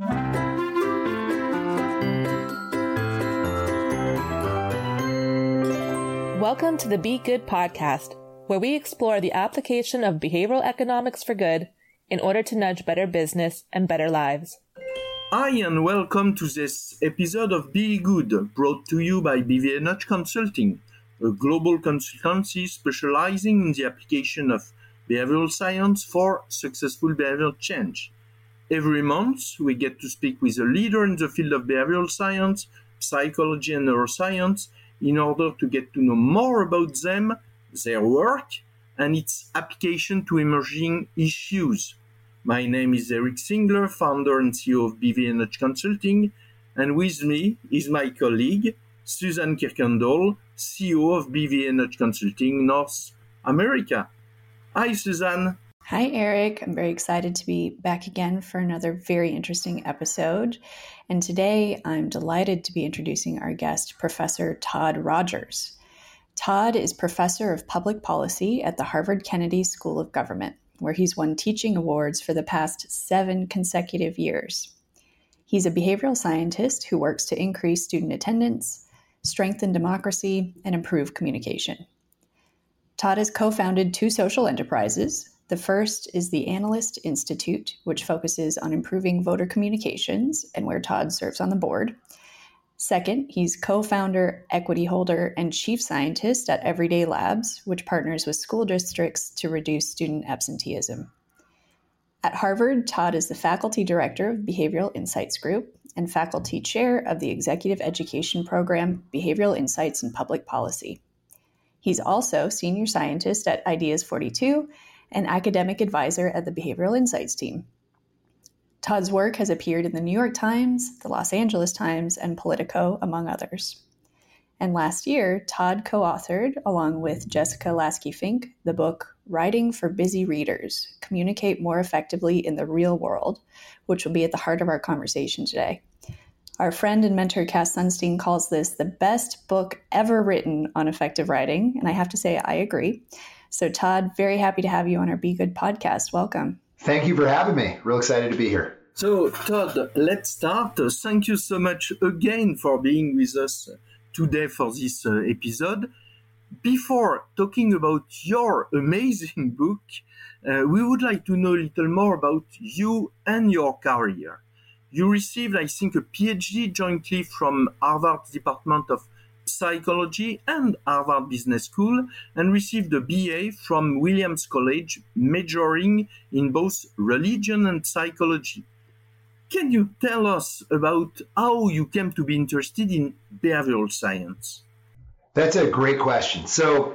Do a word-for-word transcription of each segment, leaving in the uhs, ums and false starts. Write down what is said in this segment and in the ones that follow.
Welcome to the Be Good podcast, where we explore the application of behavioral economics for good in order to nudge better business and better lives. Hi, and welcome to this episode of Be Good, brought to you by B V N H Consulting, a global consultancy specializing in the application of behavioral science for successful behavioral change. Every month, we get to speak with a leader in the field of behavioral science, psychology, and neuroscience in order to get to know more about them, their work, and its application to emerging issues. My name is Eric Singler, founder and C E O of B V N H Consulting, and with me is my colleague, Susan Kirkendall, C E O of B V N H Consulting North America. Hi, Susan. Hi, Eric. I'm very excited to be back again for another very interesting episode. And today I'm delighted to be introducing our guest, Professor Todd Rogers. Todd is Professor of Public Policy at the Harvard Kennedy School of Government, where he's won teaching awards for the past seven consecutive years. He's a behavioral scientist who works to increase student attendance, strengthen democracy, and improve communication. Todd has co-founded two social enterprises. The first is the Analyst Institute, which focuses on improving voter communications and where Todd serves on the board. Second, he's co-founder, equity holder, and chief scientist at Everyday Labs, which partners with school districts to reduce student absenteeism. At Harvard, Todd is the faculty director of Behavioral Insights Group and faculty chair of the executive education program, Behavioral Insights in Public Policy. He's also senior scientist at Ideas forty-two and academic advisor at the Behavioral Insights team. Todd's work has appeared in the New York Times, the Los Angeles Times, and Politico, among others. And last year, Todd co-authored, along with Jessica Lasky-Fink, the book Writing for Busy Readers, Communicate More Effectively in the Real World, which will be at the heart of our conversation today. Our friend and mentor Cass Sunstein calls this the best book ever written on effective writing, and I have to say I agree. So Todd, very happy to have you on our Be Good podcast. Welcome. Thank you for having me. Real excited to be here. So, Todd, let's start. Uh, thank you so much again for being with us today for this uh, episode. Before talking about your amazing book, uh, we would like to know a little more about you and your career. You received, I think, a P H D jointly from Harvard Department of Psychology and Harvard Business School, and received a B A from Williams College, majoring in both religion and psychology. Can you tell us about how you came to be interested in behavioral science? That's a great question. So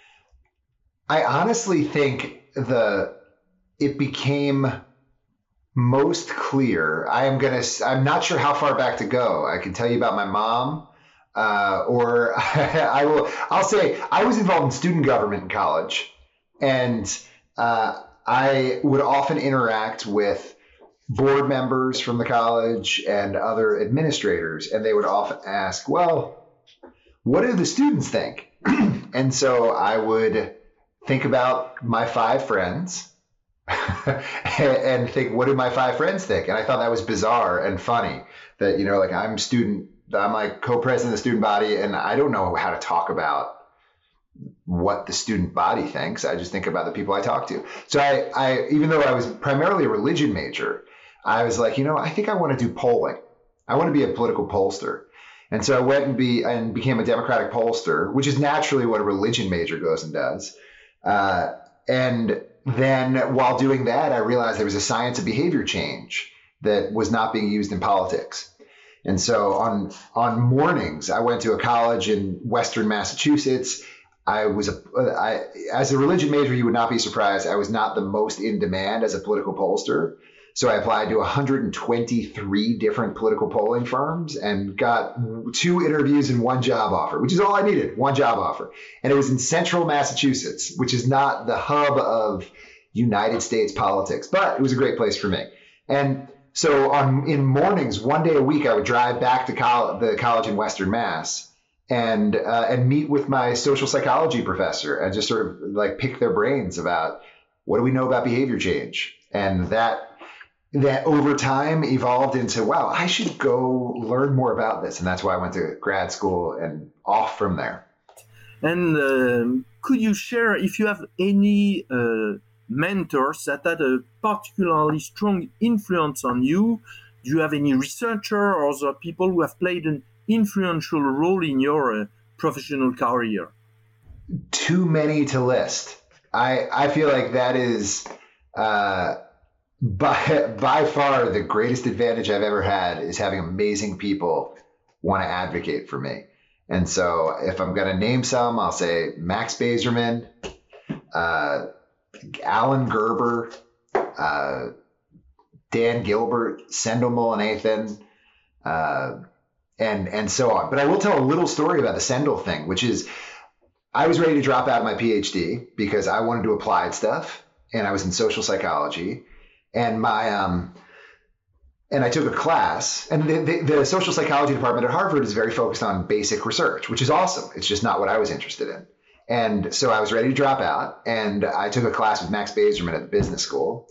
I honestly think the it became most clear. I am gonna. I'm not sure how far back to go. I can tell you about my mom. Uh, or I will, I'll say I was involved in student government in college, and uh, I would often interact with board members from the college and other administrators, and they would often ask, well, what do the students think? And so I would think about my five friends and think, what do my five friends think? And I thought that was bizarre and funny that, you know, like I'm student I'm like co-president of the student body, and I don't know how to talk about what the student body thinks. I just think about the people I talk to. So I, I, even though I was primarily a religion major, I was like, you know, I think I want to do polling. I want to be a political pollster. And so I went and be and became a Democratic pollster, which is naturally what a religion major goes and does. Uh, and then while doing that, I realized there was a science of behavior change that was not being used in politics. And so on on mornings, I went to a college in Western Massachusetts. I was a, I, as a religion major, you would not be surprised. I was not the most in demand as a political pollster. So I applied to one hundred twenty-three different political polling firms and got two interviews and one job offer, which is all I needed, one job offer. And it was in central Massachusetts, which is not the hub of United States politics, but it was a great place for me. And so on in mornings, one day a week, I would drive back to college, the college in Western Mass, and uh, and meet with my social psychology professor and just sort of like pick their brains about what do we know about behavior change. And that that over time evolved into, wow, I should go learn more about this. And that's why I went to grad school and off from there. And um, could you share if you have any uh, mentors that had a particularly strong influence on you? Do you have any researcher or other people who have played an influential role in your uh, professional career? Too many to list. I, I feel like that is uh, by, by far the greatest advantage I've ever had is having amazing people want to advocate for me. And so if I'm going to name some, I'll say Max Bazerman, uh, Alan Gerber, uh, Dan Gilbert, Sendhil Mullainathan, uh, and, and so on. But I will tell a little story about the Sendhil thing, which is I was ready to drop out of my PhD because I wanted to apply stuff, and I was in social psychology, and my um, and I took a class, and the, the, the social psychology department at Harvard is very focused on basic research, which is awesome. It's just not what I was interested in, and so I was ready to drop out, and I took a class with Max Bazerman at the business school.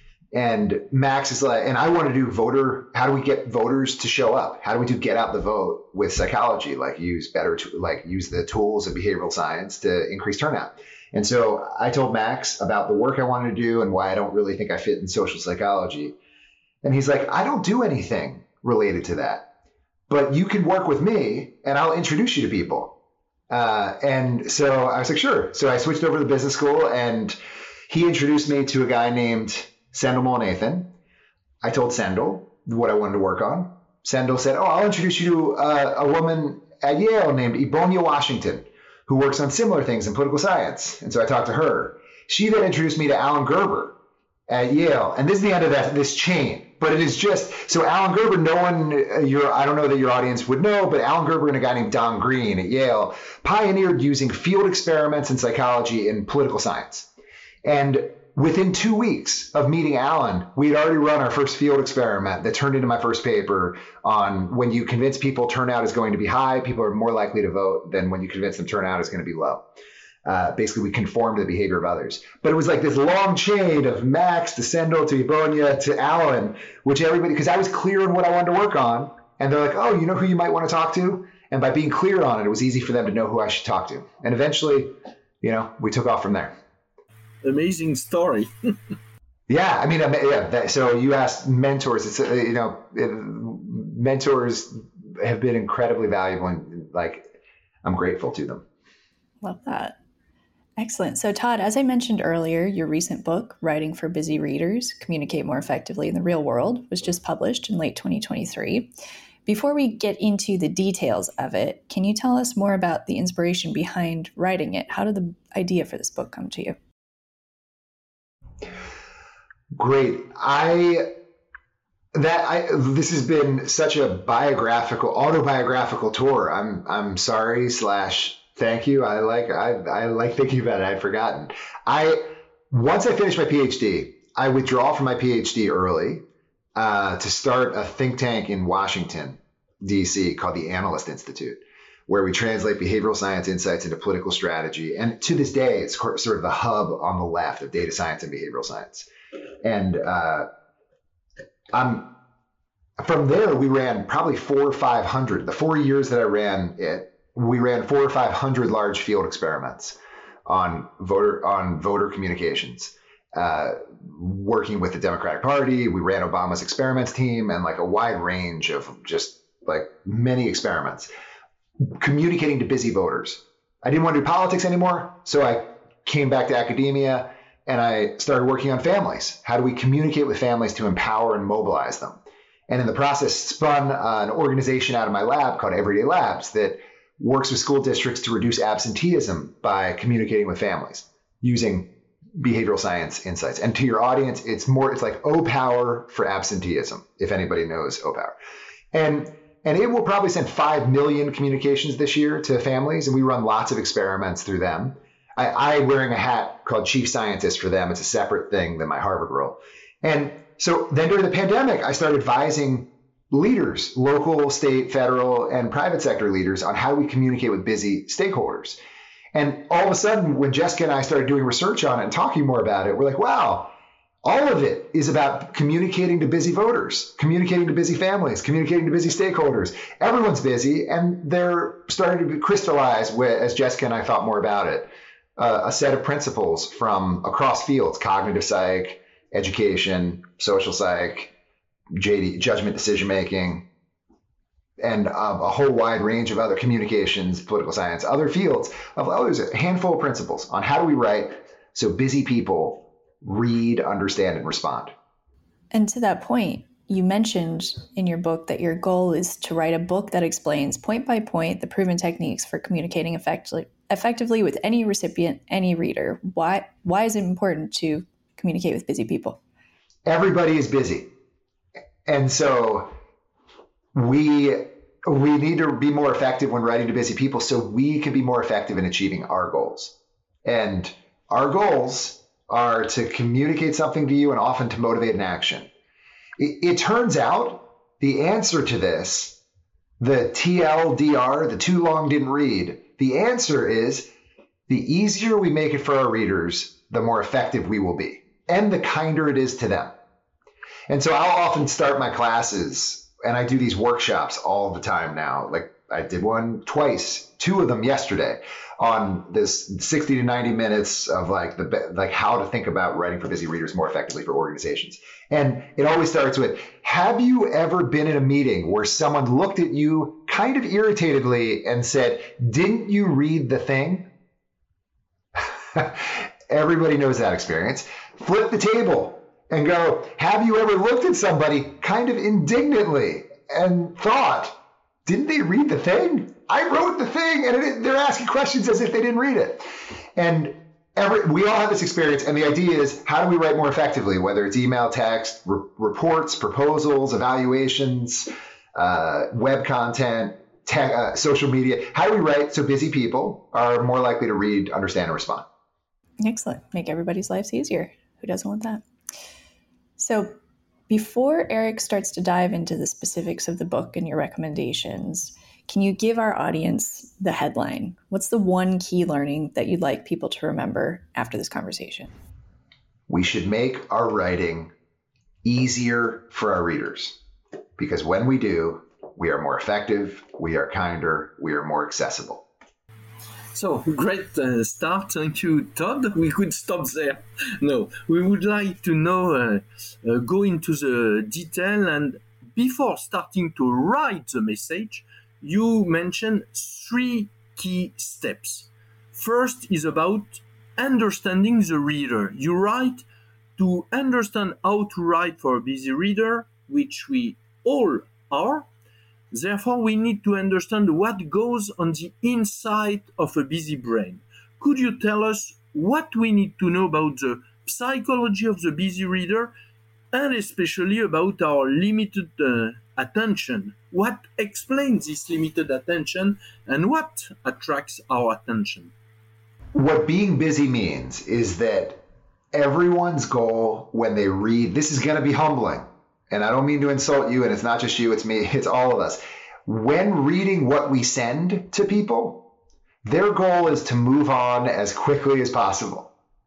And Max is like, and I want to do voter, how do we get voters to show up? How do we do get out the vote with psychology? Like use better, to, like use the tools of behavioral science to increase turnout. And so I told Max about the work I wanted to do and why I don't really think I fit in social psychology. And he's like, I don't do anything related to that, but you can work with me and I'll introduce you to people. Uh, and so I was like, sure. So I switched over to business school and he introduced me to a guy named Sendhil Mullainathan. I told Sendhil what I wanted to work on. Sendhil said, oh, I'll introduce you to uh, a woman at Yale named Ebonia Washington, who works on similar things in political science. And so I talked to her. She then introduced me to Alan Gerber at Yale. And this is the end of that this chain. But it is just, so Alan Gerber, no one, uh, your, I don't know that your audience would know, but Alan Gerber and a guy named Don Green at Yale pioneered using field experiments in psychology in political science. And within two weeks of meeting Alan, we had already run our first field experiment that turned into my first paper on when you convince people turnout is going to be high, people are more likely to vote than when you convince them turnout is going to be low. Uh, basically, we conform to the behavior of others. But it was like this long chain of Max to Sendhil to Ebonia to Alan, which everybody, because I was clear on what I wanted to work on. And they're like, oh, you know who you might want to talk to? And by being clear on it, it was easy for them to know who I should talk to. And eventually, you know, we took off from there. Amazing story. Yeah, I mean, yeah. That, so you asked mentors. It's uh, you know, it, mentors have been incredibly valuable, and like, I'm grateful to them. Love that. Excellent. So Todd, as I mentioned earlier, your recent book, Writing for Busy Readers: Communicate More Effectively in the Real World, was just published in late twenty twenty-three. Before we get into the details of it, can you tell us more about the inspiration behind writing it? How did the idea for this book come to you? Great. I that I this has been such a biographical, autobiographical tour. I'm I'm sorry slash thank you. I like I I like thinking about it. I'd forgotten. I once I finished my PhD, I withdraw from my PhD early uh, to start a think tank in Washington, D C called the Analyst Institute, where we translate behavioral science insights into political strategy. And to this day, it's sort of the hub on the left of data science and behavioral science. And uh, I'm from there, we ran probably four or five hundred. The four years that I ran it, we ran four or five hundred large field experiments on voter on voter communications. Uh, working with the Democratic Party, we ran Obama's experiments team and like a wide range of just like many experiments. Communicating to busy voters. I didn't want to do politics anymore, so I came back to academia and I started working on families. How do we communicate with families to empower and mobilize them? And in the process, spun uh, an organization out of my lab called Everyday Labs that works with school districts to reduce absenteeism by communicating with families using behavioral science insights. And to your audience, it's more, it's like O-Power for absenteeism, if anybody knows O-Power. And And it will probably send five million communications this year to families, and we run lots of experiments through them. I, I wearing a hat called chief scientist for them. It's a separate thing than my Harvard role. And so then during the pandemic, I started advising leaders, local, state, federal, and private sector leaders on how we communicate with busy stakeholders. And all of a sudden, when Jessica and I started doing research on it and talking more about it, we're like, wow, All of it is about communicating to busy voters, communicating to busy families, communicating to busy stakeholders. Everyone's busy, and they're starting to crystallize, as Jessica and I thought more about it, uh, a set of principles from across fields: cognitive psych, education, social psych, J D, judgment decision-making, and um, a whole wide range of other communications, political science, other fields of oh, there's a handful of principles on how do we write so busy people read, understand, and respond. And to that point, you mentioned in your book that your goal is to write a book that explains point by point the proven techniques for communicating effectively, effectively with any recipient, any reader. Why, why is it important to communicate with busy people? Everybody is busy. And so we we need to be more effective when writing to busy people so we can be more effective in achieving our goals. And our goals are to communicate something to you and often to motivate an action. It, it turns out the answer to this, the T L D R, the too long didn't read, the answer is the easier we make it for our readers, the more effective we will be and the kinder it is to them. And so I'll often start my classes, and I do these workshops all the time now. Like I did one twice, two of them yesterday, on this sixty to ninety minutes of like the like how to think about writing for busy readers more effectively for organizations. And it always starts with, have you ever been in a meeting where someone looked at you kind of irritatedly and said, didn't you read the thing? Everybody knows that experience. Flip the table and go, have you ever looked at somebody kind of indignantly and thought, didn't they read the thing? I wrote the thing, and it, they're asking questions as if they didn't read it. And every, we all have this experience, and the idea is, how do we write more effectively, whether it's email, text, re- reports, proposals, evaluations, uh, web content, te- uh, social media. How do we write so busy people are more likely to read, understand, and respond? Excellent. Make everybody's lives easier. Who doesn't want that? So before Eric starts to dive into the specifics of the book and your recommendations, can you give our audience the headline? What's the one key learning that you'd like people to remember after this conversation? We should make our writing easier for our readers, because when we do, we are more effective, we are kinder, we are more accessible. So, great uh, start. Thank you, Todd. We could stop there. No, we would like to know, uh, uh, go into the detail. And before starting to write the message, you mentioned three key steps. First is about understanding the reader. You write to understand how to write for a busy reader, which we all are. Therefore, we need to understand what goes on the inside of a busy brain. Could you tell us what we need to know about the psychology of the busy reader, and especially about our limited uh, attention? What explains this limited attention, and what attracts our attention? What being busy means is that everyone's goal when they read, this is going to be humbling. And I don't mean to insult you, and it's not just you, it's me, it's all of us. When reading what we send to people, their goal is to move on as quickly as possible.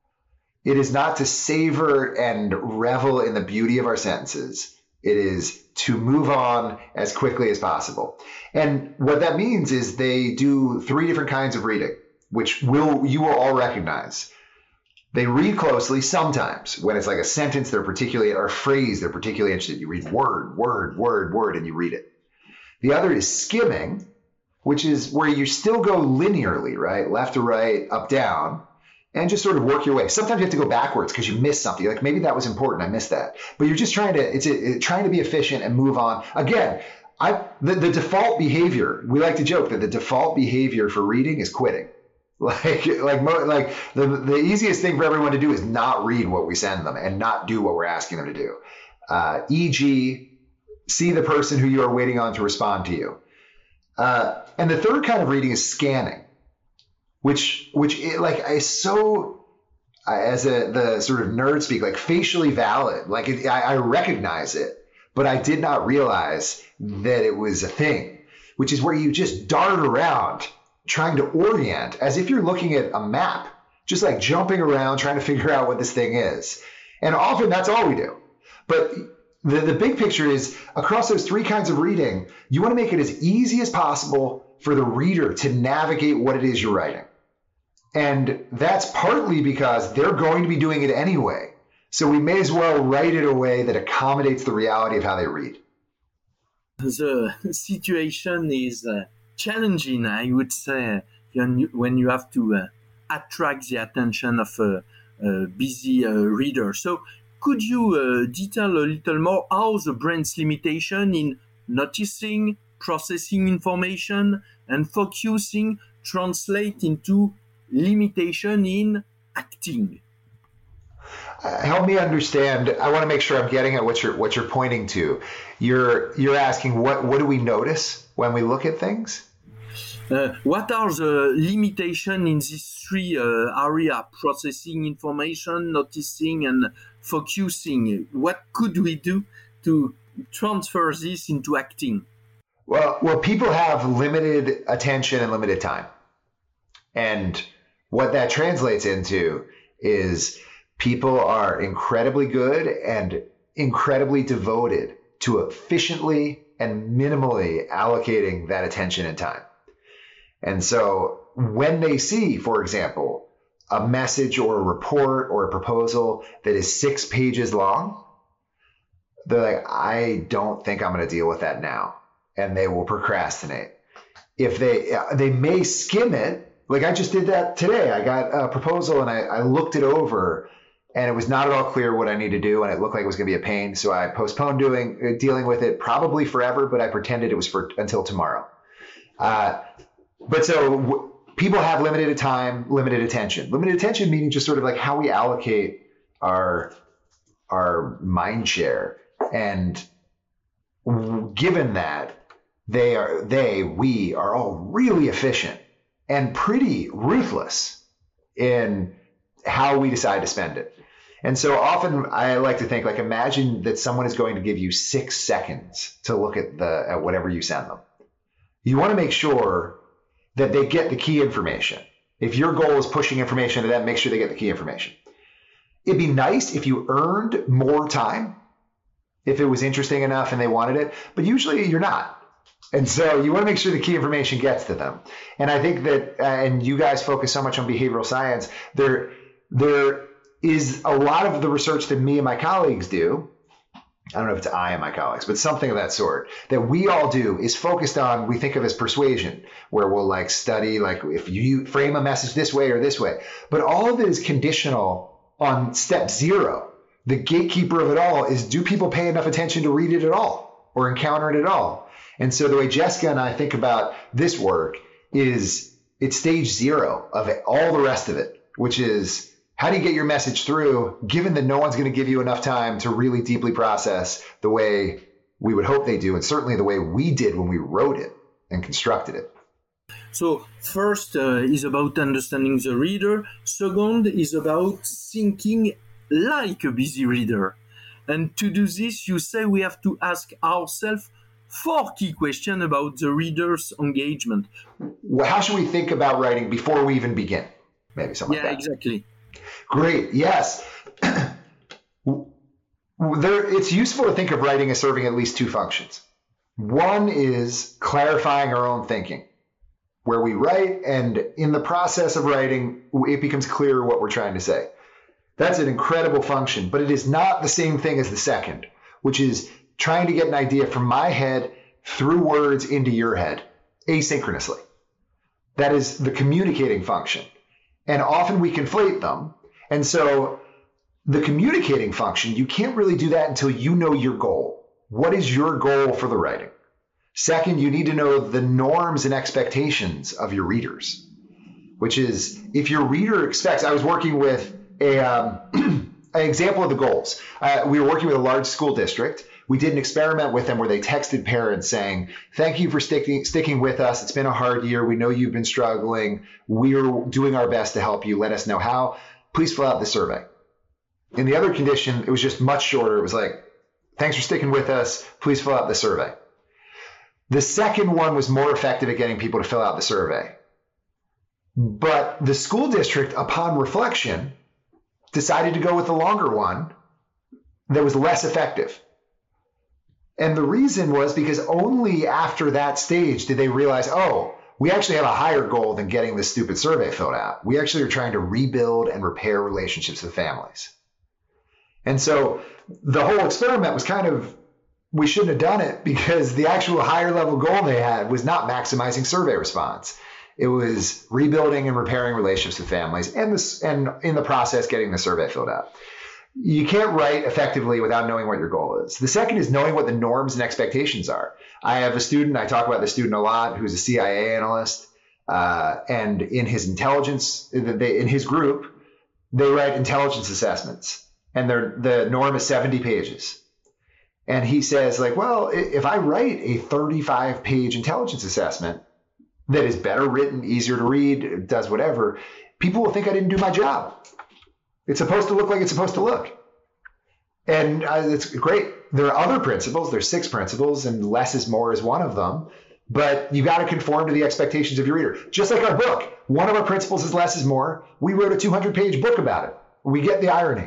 It is not to savor and revel in the beauty of our sentences. It is to move on as quickly as possible. And what that means is they do three different kinds of reading, which will you will all recognize. They read closely sometimes when it's like a sentence they're particularly, or a phrase they're particularly interested in. You read word, word, word, word, and you read it. The other is skimming, which is where you still go linearly, right? Left to right, up, down, and just sort of work your way. Sometimes you have to go backwards because you missed something. You're like, maybe that was important, I missed that. But you're just trying to, it's a, it, trying to be efficient and move on. Again, I the, the default behavior, we like to joke that the default behavior for reading is quitting. Like, like, like the, the easiest thing for everyone to do is not read what we send them and not do what we're asking them to do. Uh, for example, see the person who you are waiting on to respond to you. Uh, and the third kind of reading is scanning, which, which it, like is so, uh, as a, the sort of nerd speak, like facially valid. Like it, I, I recognize it, but I did not realize that it was a thing, which is where you just dart around trying to orient as if you're looking at a map, just like jumping around, trying to figure out what this thing is. And often that's all we do. But the, the big picture is across those three kinds of reading, you want to make it as easy as possible for the reader to navigate what it is you're writing. And that's partly because they're going to be doing it anyway. So we may as well write it in a way that accommodates the reality of how they read. The situation is uh, challenging, I would say, when you, when you have to uh, attract the attention of a, a busy uh, reader. So could you uh, detail a little more how the brain's limitation in noticing, processing information, and focusing translate into limitation in acting? Uh, help me understand. I want to make sure I'm getting at what you're what you're pointing to. You're you're asking what what do we notice when we look at things? Uh, what are the limitations in these three uh, areas: processing information, noticing, and focusing? What could we do to transfer this into acting? Well, well, people have limited attention and limited time, and what that translates into is people are incredibly good and incredibly devoted to efficiently and minimally allocating that attention and time. And so when they see, for example, a message or a report or a proposal that is six pages long, they're like, I don't think I'm going to deal with that now. And they will procrastinate. If they, they may skim it. Like I just did that today. I got a proposal and I, I looked it over and it was not at all clear what I need to do. And it looked like it was going to be a pain. So I postponed doing, dealing with it probably forever, but I pretended it was for until tomorrow. Uh, but so w- people have limited time, limited attention, limited attention, meaning just sort of like how we allocate our, our mind share. And given that they are, they, we are all really efficient and pretty ruthless in how we decide to spend it. And so often I like to think, like, imagine that someone is going to give you six seconds to look at the at whatever you send them. You want to make sure that they get the key information. If your goal is pushing information to them, make sure they get the key information. It'd be nice if you earned more time, if it was interesting enough and they wanted it, but usually you're not. And so you want to make sure the key information gets to them. And I think that, uh, and you guys focus so much on behavioral science, there, there is a lot of the research that me and my colleagues do. I don't know if it's I and my colleagues, but something of that sort that we all do is focused on, we think of as persuasion, where we'll like study, like if you frame a message this way or this way, but all of it is conditional on step zero. The gatekeeper of it all is, do people pay enough attention to read it at all or encounter it at all? And so the way Jessica and I think about this work is it's stage zero of it, all the rest of it, which is how do you get your message through, given that no one's going to give you enough time to really deeply process the way we would hope they do, and certainly the way we did when we wrote it and constructed it. So first uh, is about understanding the reader. Second is about thinking like a busy reader. And to do this, you say we have to ask ourselves four key questions about the reader's engagement. Well, how should we think about writing before we even begin? Maybe something yeah, like that. Yeah, exactly. Great. Yes. There, it's useful to think of writing as serving at least two functions. One is clarifying our own thinking, where we write, and in the process of writing, it becomes clear what we're trying to say. That's an incredible function, but it is not the same thing as the second, which is trying to get an idea from my head through words into your head asynchronously. That is the communicating function. And often we conflate them. And so the communicating function, you can't really do that until you know your goal. What is your goal for the writing? Second, you need to know the norms and expectations of your readers, which is if your reader expects, I was working with a, um, an example of the goals. Uh, we were working with a large school district. We did an experiment with them where they texted parents saying, thank you for sticking sticking with us. It's been a hard year. We know you've been struggling. We're doing our best to help you. Let us know how. Please fill out the survey. In the other condition, it was just much shorter. It was like, thanks for sticking with us. Please fill out the survey. The second one was more effective at getting people to fill out the survey. But the school district, upon reflection, decided to go with the longer one that was less effective. And the reason was because only after that stage did they realize, oh, we actually have a higher goal than getting this stupid survey filled out. We actually are trying to rebuild and repair relationships with families. And so the whole experiment was kind of, we shouldn't have done it because the actual higher level goal they had was not maximizing survey response. It was rebuilding and repairing relationships with families and this, and in the process, getting the survey filled out. You can't write effectively without knowing what your goal is. The second is knowing what the norms and expectations are. I have a student, I talk about this student a lot, who's a C I A analyst, uh, and in his intelligence, they, in his group, they write intelligence assessments, and the norm is seventy pages. And he says, like, well, if I write a thirty-five page intelligence assessment that is better written, easier to read, does whatever, people will think I didn't do my job. It's supposed to look like it's supposed to look. And uh, it's great. There are other principles. There's six principles, and less is more is one of them. But you got to conform to the expectations of your reader. Just like our book. One of our principles is less is more. We wrote a two hundred page book about it. We get the irony.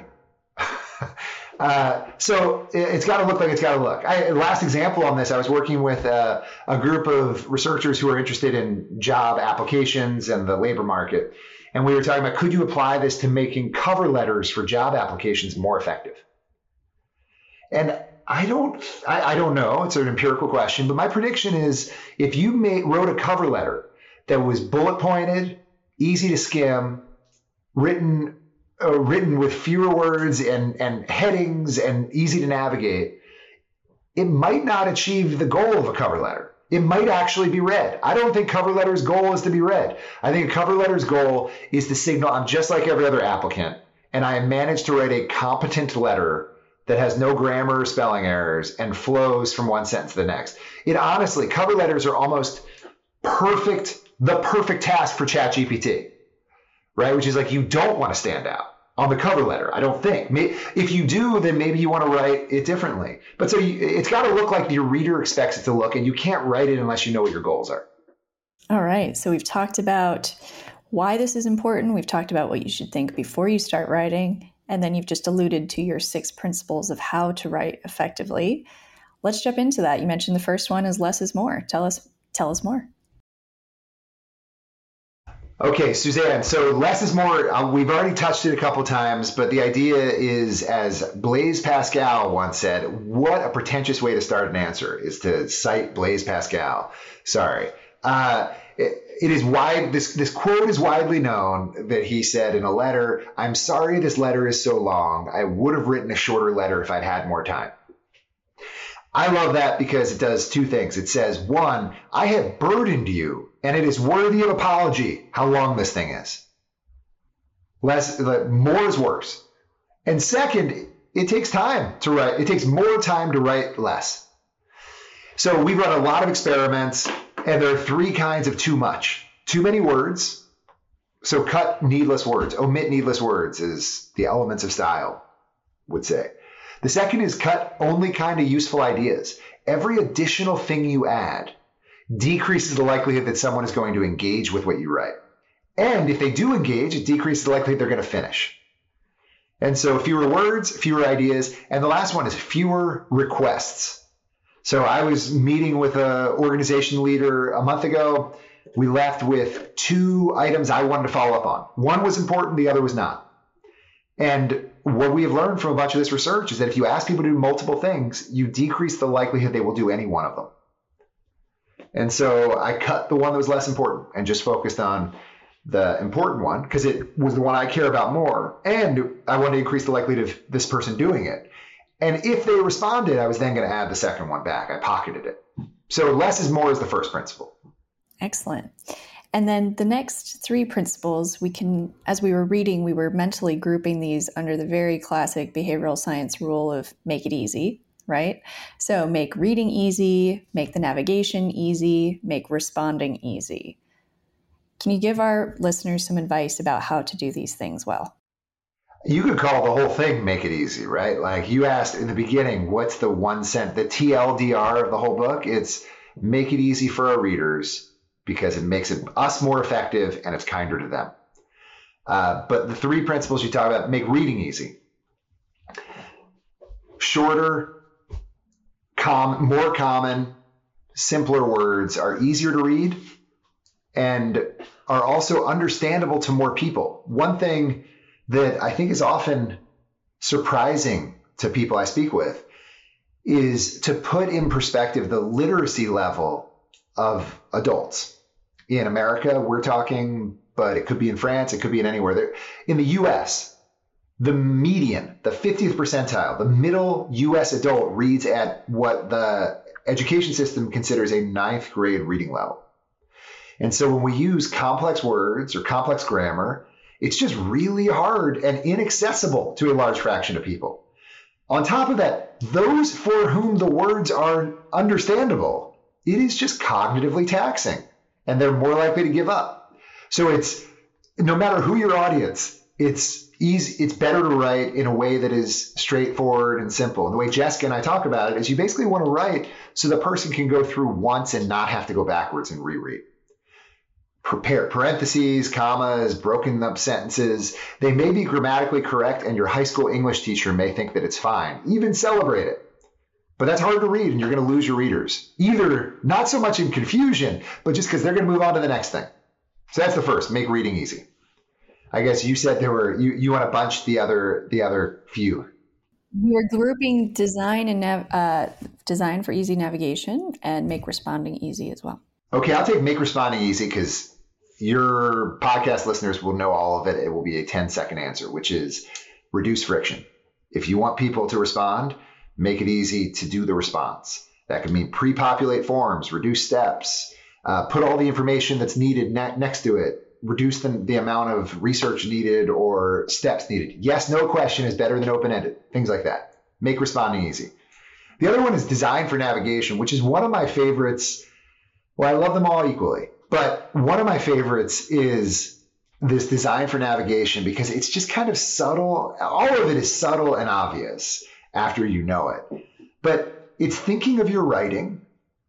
uh, so it, it's got to look like it's got to look. I, last example on this, I was working with uh, a group of researchers who are interested in job applications and the labor market. And we were talking about, could you apply this to making cover letters for job applications more effective? And I don't, I, I don't know. It's an empirical question, but my prediction is if you made, wrote a cover letter that was bullet pointed, easy to skim, written, uh, written with fewer words and, and headings and easy to navigate, it might not achieve the goal of a cover letter. It might actually be read. I don't think cover letter's goal is to be read. I think a cover letter's goal is to signal I'm just like every other applicant, and I managed to write a competent letter that has no grammar or spelling errors and flows from one sentence to the next. It honestly, cover letters are almost perfect, the perfect task for ChatGPT, right? Which is like you don't want to stand out on the cover letter, I don't think. If you do, then maybe you want to write it differently. But so you, it's got to look like your reader expects it to look, and you can't write it unless you know what your goals are. All right. So we've talked about why this is important. We've talked about what you should think before you start writing. And then you've just alluded to your six principles of how to write effectively. Let's jump into that. You mentioned the first one is less is more. Tell us, tell us more. Okay, Suzanne, so less is more. Uh, we've already touched it a couple times, but the idea is, as Blaise Pascal once said, what a pretentious way to start an answer is to cite Blaise Pascal. Sorry. Uh, it, it is wide. This, this quote is widely known that he said in a letter, I'm sorry this letter is so long. I would have written a shorter letter if I'd had more time. I love that because it does two things. It says, one, I have burdened you, and it is worthy of apology how long this thing is. Less, more is worse. And second, it takes time to write. It takes more time to write less. So we've run a lot of experiments, and there are three kinds of too much. Too many words. So cut needless words. Omit needless words, as the Elements of Style would say. The second is cut only kind of useful ideas. Every additional thing you add decreases the likelihood that someone is going to engage with what you write. And if they do engage, it decreases the likelihood they're going to finish. And so fewer words, fewer ideas. And the last one is fewer requests. So I was meeting with an organization leader a month ago. We left with two items I wanted to follow up on. One was important, the other was not. And what we have learned from a bunch of this research is that if you ask people to do multiple things, you decrease the likelihood they will do any one of them. And so I cut the one that was less important and just focused on the important one because it was the one I care about more. And I wanted to increase the likelihood of this person doing it. And if they responded, I was then going to add the second one back. I pocketed it. So less is more is the first principle. Excellent. And then the next three principles, we can, as we were reading, we were mentally grouping these under the very classic behavioral science rule of make it easy, right? So make reading easy, make the navigation easy, make responding easy. Can you give our listeners some advice about how to do these things well? You could call the whole thing make it easy, right? Like you asked in the beginning, what's the one cent, the T L D R of the whole book? It's make it easy for our readers, because it makes it, us more effective and it's kinder to them. Uh, but the three principles you talk about make reading easy. shorter, com- more common, simpler words are easier to read and are also understandable to more people. One thing that I think is often surprising to people I speak with is to put in perspective the literacy level of adults. In America, we're talking, but it could be in France, it could be in anywhere. There. In the U S, the median, the fiftieth percentile, the middle U S adult reads at what the education system considers a ninth grade reading level. And so when we use complex words or complex grammar, it's just really hard and inaccessible to a large fraction of people. On top of that, those for whom the words are understandable, it is just cognitively taxing, and they're more likely to give up. So it's, no matter who your audience, it's easy, it's better to write in a way that is straightforward and simple. And the way Jessica and I talk about it is you basically want to write so the person can go through once and not have to go backwards and reread. Prepare parentheses, commas, broken up sentences. They may be grammatically correct and your high school English teacher may think that it's fine. Even celebrate it. But that's hard to read and you're going to lose your readers. Either not so much in confusion, but just because they're going to move on to the next thing. So that's the first, make reading easy. I guess you said there were, you, you want to bunch the other, the other few. We're grouping design and nav, uh, design for easy navigation and make responding easy as well. Okay, I'll take make responding easy because your podcast listeners will know all of it. It will be a ten second answer, which is reduce friction. If you want people to respond, make it easy to do the response. That could mean pre-populate forms, reduce steps, uh, put all the information that's needed ne- next to it, reduce the, the amount of research needed or steps needed. Yes, no question is better than open-ended, things like that. Make responding easy. The other one is design for navigation, which is one of my favorites. Well, I love them all equally. But one of my favorites is this design for navigation because it's just kind of subtle. All of it is subtle and obvious after you know it. But it's thinking of your writing,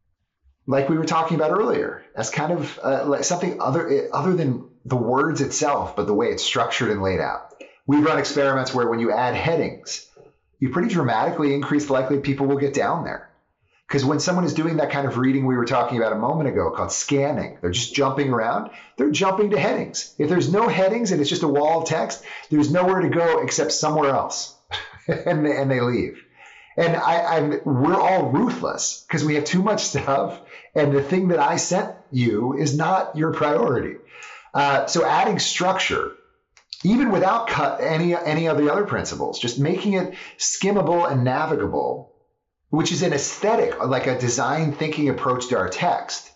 like we were talking about earlier, as kind of uh, like something other, other than the words itself, but the way it's structured and laid out. We've run experiments where when you add headings, you pretty dramatically increase the likelihood people will get down there. Because when someone is doing that kind of reading we were talking about a moment ago called scanning, they're just jumping around, they're jumping to headings. If there's no headings and it's just a wall of text, there's nowhere to go except somewhere else. and, they, and they leave. And I, I'm, we're all ruthless because we have too much stuff. And the thing that I sent you is not your priority. Uh, so adding structure, even without cut any, any of the other principles, just making it skimmable and navigable, which is an aesthetic, like a design thinking approach to our text,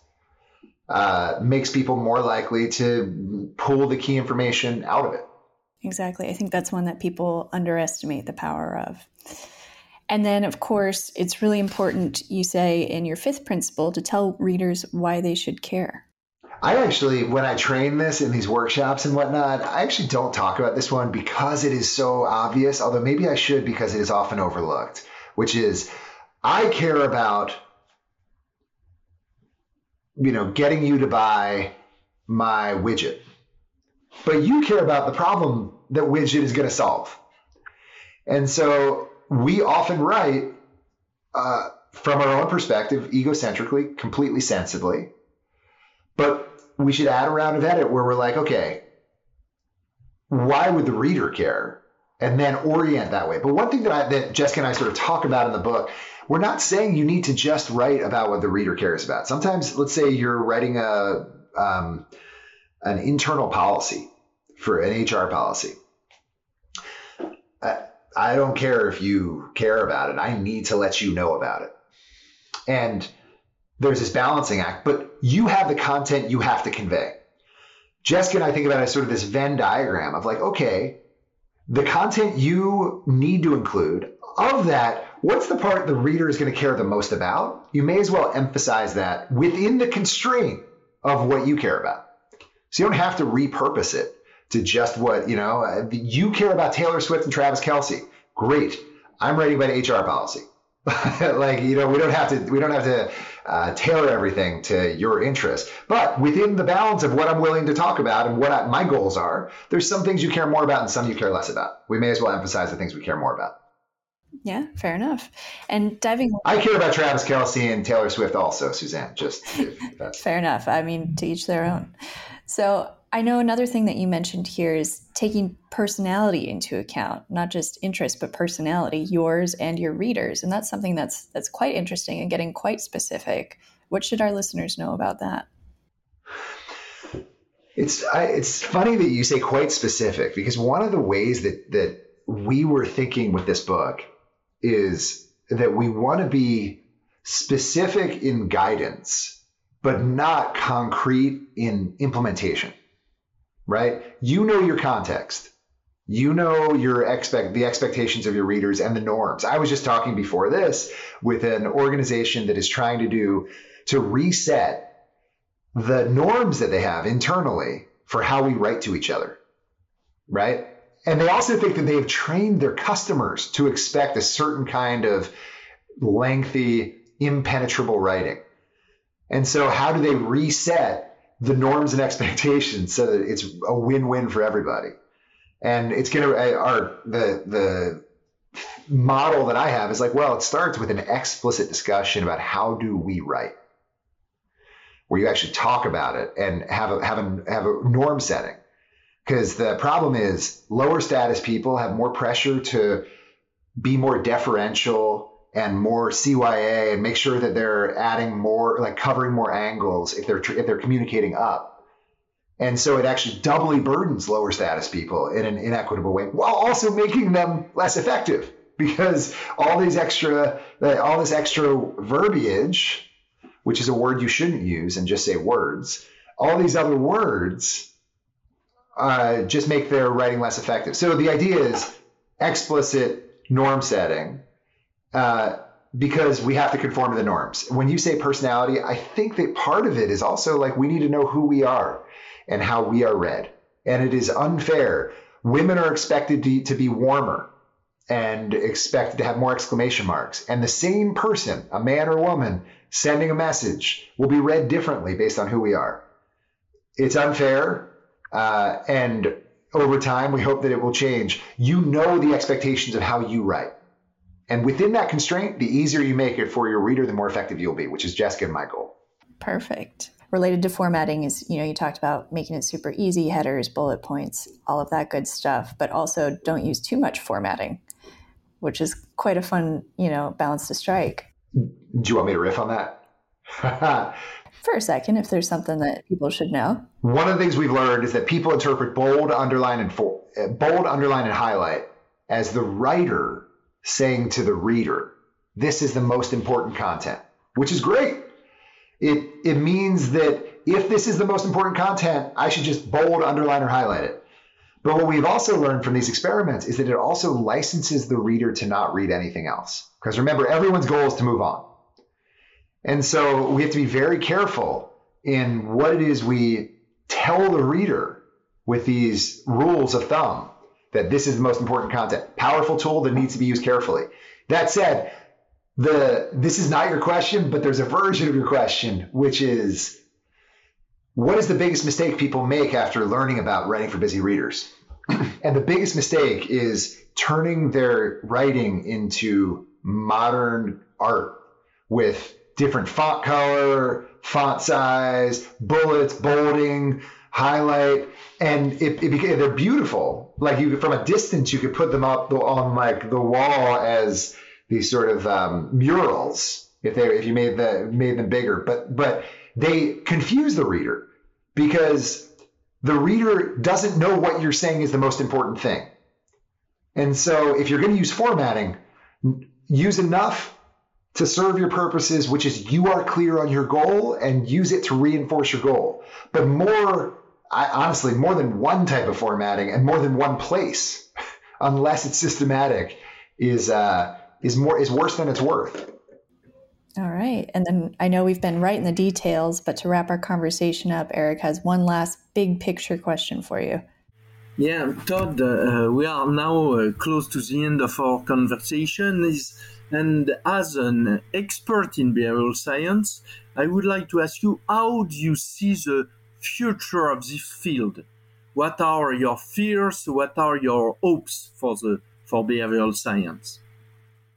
uh, makes people more likely to pull the key information out of it. Exactly. I think that's one that people underestimate the power of. And then, of course, it's really important, you say in your fifth principle, to tell readers why they should care. I actually, when I train this in these workshops and whatnot, I actually don't talk about this one because it is so obvious, although maybe I should because it is often overlooked, which is I care about, you know, getting you to buy my widget, but you care about the problem that widget is going to solve. And so we often write uh, from our own perspective, egocentrically, completely sensibly, but we should add a round of edit where we're like, okay, why would the reader care? And then orient that way. But one thing that, I, that Jessica and I sort of talk about in the book, we're not saying you need to just write about what the reader cares about. Sometimes, let's say you're writing a um, an internal policy for an H R policy. I, I don't care if you care about it. I need to let you know about it. And there's this balancing act, but you have the content you have to convey. Jessica and I think about it as sort of this Venn diagram of like, okay, the content you need to include, of that, what's the part the reader is going to care the most about? You may as well emphasize that within the constraint of what you care about. So you don't have to repurpose it to just what, you know, you care about Taylor Swift and Travis Kelce. Great. I'm writing about H R policy. Like, you know, we don't have to, we don't have to uh, tailor everything to your interest, but within the balance of what I'm willing to talk about and what I, my goals are, there's some things you care more about and some you care less about. We may as well emphasize the things we care more about. Yeah, fair enough. And diving... I care about Travis Kelce and Taylor Swift also, Suzanne, just if that's... Fair enough. I mean, to each their own. So I know another thing that you mentioned here is taking personality into account, not just interest, but personality, yours and your readers. And that's something that's that's quite interesting and getting quite specific. What should our listeners know about that? It's I, it's funny that you say quite specific, because one of the ways that that we were thinking with this book is that we want to be specific in guidance, but not concrete in implementation, right? You know your context. You know your expect the expectations of your readers and the norms. I was just talking before this with an organization that is trying to do to reset the norms that they have internally for how we write to each other, right? And they also think that they have trained their customers to expect a certain kind of lengthy, impenetrable writing. And so how do they reset the norms and expectations so that it's a win-win for everybody? And it's going to, our, the, the model that I have is like, well, it starts with an explicit discussion about how do we write, where you actually talk about it and have a, have a, have a norm setting. Because the problem is lower status people have more pressure to be more deferential and more C Y A and make sure that they're adding more, like covering more angles if they're if they're communicating up. And so it actually doubly burdens lower status people in an inequitable way, while also making them less effective, because all these extra, all this extra verbiage, which is a word you shouldn't use and just say words, all these other words Uh, just make their writing less effective. So the idea is explicit norm setting, uh, because we have to conform to the norms. When you say personality, I think that part of it is also like we need to know who we are and how we are read. And it is unfair. Women are expected to, to be warmer and expected to have more exclamation marks. And the same person, a man or woman, sending a message will be read differently based on who we are. It's unfair. Uh, and over time, we hope that it will change. You know the expectations of how you write. And within that constraint, the easier you make it for your reader, the more effective you'll be, which is Jessica and my goal. Perfect. Related to formatting is, you know, you talked about making it super easy, headers, bullet points, all of that good stuff, but also don't use too much formatting, which is quite a fun, you know, balance to strike. Do you want me to riff on that? For a second, if there's something that people should know. One of the things we've learned is that people interpret bold, underline, and for, uh, bold, underline, and highlight as the writer saying to the reader, this is the most important content, which is great. It, it means that if this is the most important content, I should just bold, underline, or highlight it. But what we've also learned from these experiments is that it also licenses the reader to not read anything else. Because remember, everyone's goal is to move on. And so we have to be very careful in what it is we tell the reader with these rules of thumb, that this is the most important content. Powerful tool that needs to be used carefully. That said, the this is not your question, but there's a version of your question, which is, what is the biggest mistake people make after learning about writing for busy readers? And the biggest mistake is turning their writing into modern art with different font color, font size, bullets, bolding, highlight, and it, it became, they're beautiful. Like you, from a distance, you could put them up on like the wall as these sort of um, murals if they if you made the made them bigger. But but they confuse the reader because the reader doesn't know what you're saying is the most important thing. And so if you're going to use formatting, use enough to serve your purposes, which is you are clear on your goal, and use it to reinforce your goal. But more, I, honestly, more than one type of formatting and more than one place, unless it's systematic, is uh, is more is worse than it's worth. All right. And then I know we've been right in the details, but to wrap our conversation up, Eric has one last big picture question for you. Yeah, Todd, uh, we are now uh, close to the end of our conversation. Is And as an expert in behavioral science, I would like to ask you, how do you see the future of this field? What are your fears? What are your hopes for the for behavioral science?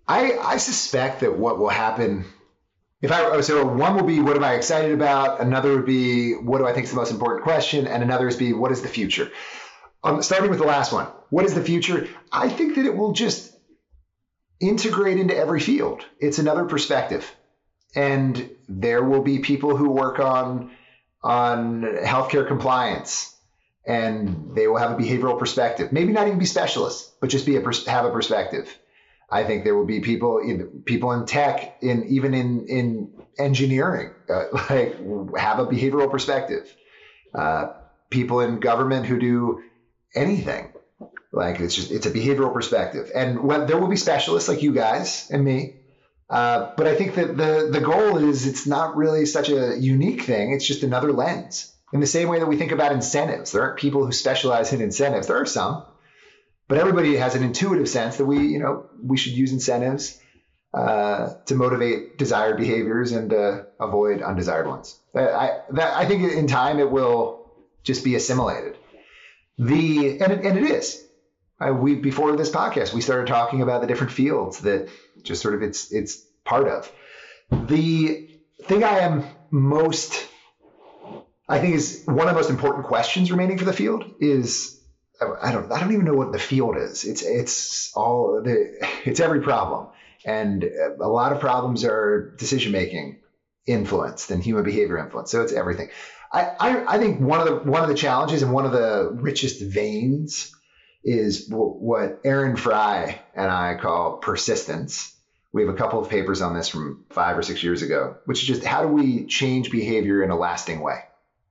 I, I suspect that what will happen, if I so one will be, what am I excited about? Another would be, what do I think is the most important question? And another is be, what is the future? Um, starting with the last one, what is the future? I think that it will just integrate into every field. It's another perspective. And there will be people who work on, on healthcare compliance, and they will have a behavioral perspective. Maybe not even be specialists, but just be a have a perspective. I think there will be people in people in tech, in even in in engineering, uh, like have a behavioral perspective. Uh, people in government who do anything, like it's just it's a behavioral perspective. And when, there will be specialists like you guys and me. Uh, but I think that the the goal is it's not really such a unique thing. It's just another lens. In the same way that we think about incentives, there aren't people who specialize in incentives. There are some. But everybody has an intuitive sense that we, you know, we should use incentives uh, to motivate desired behaviors and uh, avoid undesired ones. I, that, I think in time it will just be assimilated. The and it, and it is. I, we before this podcast we started talking about the different fields that just sort of it's it's part of. The thing I am most, I think, is one of the most important questions remaining for the field is. I don't. I don't even know what the field is. It's. It's all. The, it's every problem, and a lot of problems are decision making influenced and human behavior influenced. So it's everything. I, I. I think one of the one of the challenges and one of the richest veins is w- what Aaron Fry and I call persistence. We have a couple of papers on this from five or six years ago, which is just how do we change behavior in a lasting way,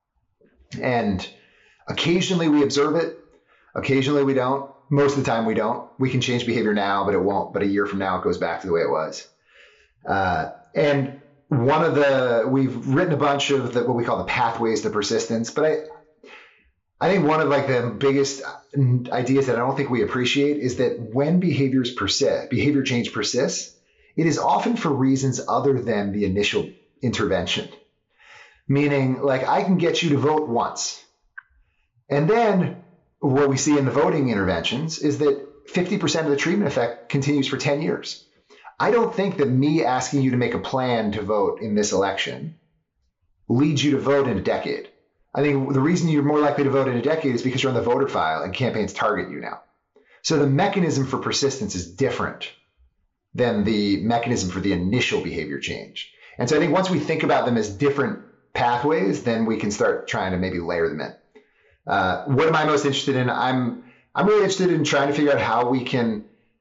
and occasionally we observe it. Occasionally we don't. Most of the time we don't. We can change behavior now, but it won't. But a year from now, it goes back to the way it was. Uh, and one of the, we've written a bunch of the, what we call the pathways to persistence. But I, I think one of like the biggest ideas that I don't think we appreciate is that when behaviors persist, behavior change persists, it is often for reasons other than the initial intervention. Meaning, like, I can get you to vote once, and then what we see in the voting interventions is that fifty percent of the treatment effect continues for ten years. I don't think that me asking you to make a plan to vote in this election leads you to vote in a decade. I think the reason you're more likely to vote in a decade is because you're on the voter file and campaigns target you now. So the mechanism for persistence is different than the mechanism for the initial behavior change. And so I think once we think about them as different pathways, then we can start trying to maybe layer them in. Uh, what am I most interested in? I'm I'm really interested in trying to figure out how we can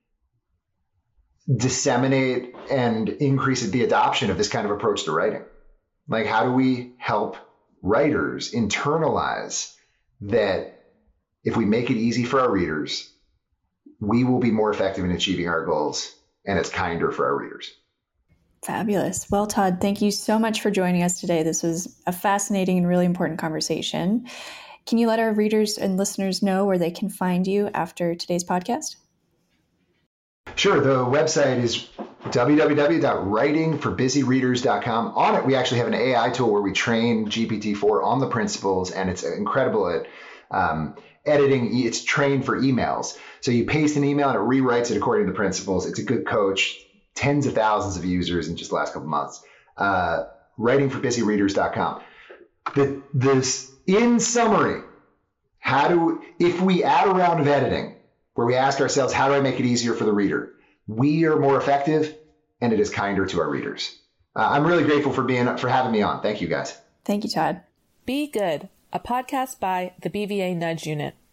disseminate and increase the adoption of this kind of approach to writing. Like, how do we help writers internalize that if we make it easy for our readers, we will be more effective in achieving our goals, and it's kinder for our readers. Fabulous. Well, Todd, thank you so much for joining us today. This was a fascinating and really important conversation. Can you let our readers and listeners know where they can find you after today's podcast? Sure. The website is w w w dot writing for busy readers dot com. On it, we actually have an A I tool where we train G P T four on the principles, and it's incredible at um, editing. It's trained for emails. So you paste an email and it rewrites it according to the principles. It's a good coach. Tens of thousands of users in just the last couple of months. Uh, writing for busy readers dot com. The, this, in summary, how do, if we add a round of editing where we ask ourselves, how do I make it easier for the reader? We are more effective, and it is kinder to our readers. Uh, I'm really grateful for being, for having me on. Thank you, guys. Thank you, Todd. Be Good, a podcast by the B V A Nudge Unit.